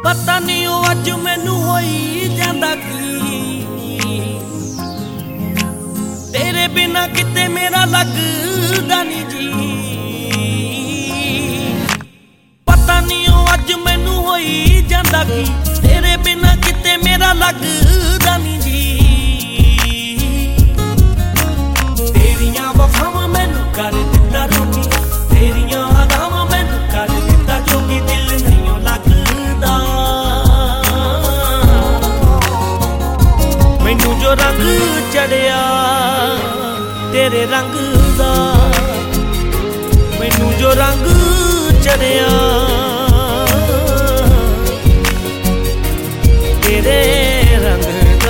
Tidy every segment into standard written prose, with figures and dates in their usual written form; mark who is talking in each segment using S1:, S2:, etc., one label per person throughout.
S1: पता नहीं ओ अज मैनू होई जांदा की, तेरे बिना किते मेरा लगदा नहीं जी। पता नहीं ओ अज मैनू होई जांदा की, तेरे बिना किते मेरा लगदा नहीं जी। तेरियां वफावां मैनू कर दित्ता रोगी, तेरियां अदावां मैनू कर दित्ता जोगी, दिल नहीं लगदा। मैनू जो रंग चढ़िया तेरे रंग दा, मैनू जो रंग चढ़िया तेरे रंग दा।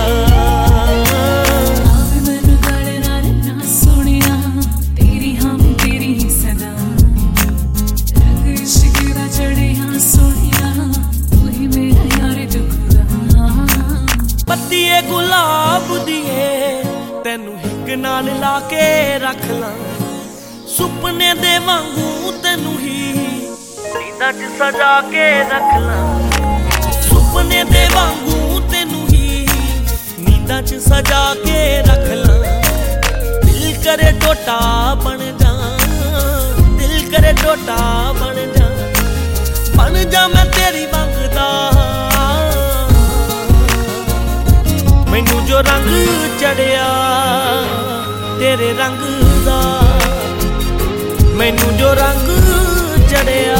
S2: मैनू गले नाल ना सोनिया, तेरी हम तेरी सदा, रंग इश्क दा चढ़िया सोनिया, तू ही मेरा यार दुखदा।
S1: पत्तीए गुलाब दिए तेनू हिक नाल ला के रख ला, सुपने दे वांगू तेनू ही नींदां च सजा के रख ला। सुपने दे वांगू तेनू ही नींदां च सजा के रख ला। दिल करे टोटा बन जा, दिल करे टोटा बन जा मैं तेरी मंगदा। मैनू जो रंग चढ़िया तेरे रंग दा, मैनू जो रंग चढ़िया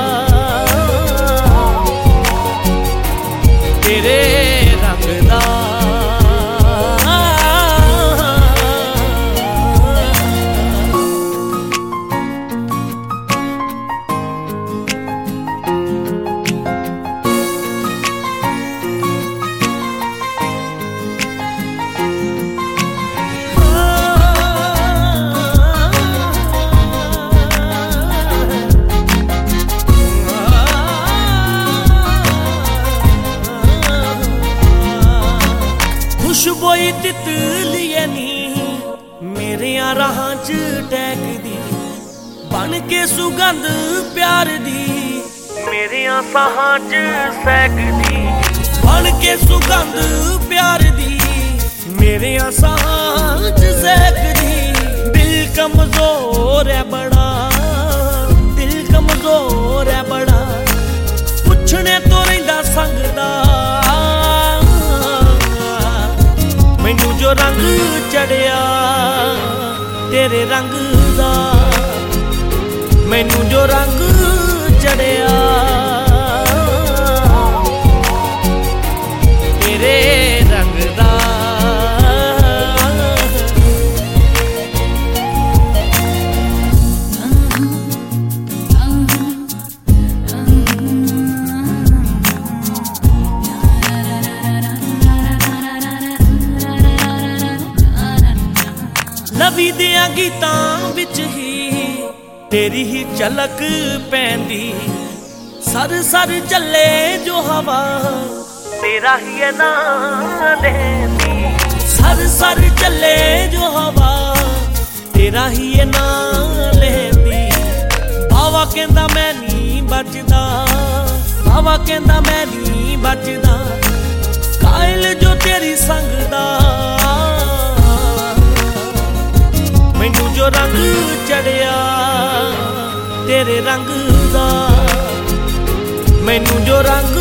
S1: तेरे रंग दा। खुशबोई तितलिए नी मेरिया राहां च टहकदी, बन के सुगंध प्यार दी मेरिया साहां च सहकदी। बन के सुगंध प्यार दी मेरिया साहां च सहकदी। दिल कमजोर है बड़ा, दिल कमजोर है बड़ा, पुछने तो रहिंदा संगदा। मैनू जो रंग चढ़िया तेरे रंग दा, मैनू जो रंग चढ़िया तेरे रंग दा। लवी दिया गीतां विच ही तेरी ही झलक पैंदी, सर सर चले जो हवा तेरा ही है नाम लेंदी। सर सर चले जो हवा तेरा ही है नाम लेंदी। बावा कहंदा मैं नहीं बचदा, बावा कहंदा मैं नहीं बचदा, कायल जो तेरी संग दा। मैनू जो रंग चढ़िया तेरे रंग दा, मैनू जो रंग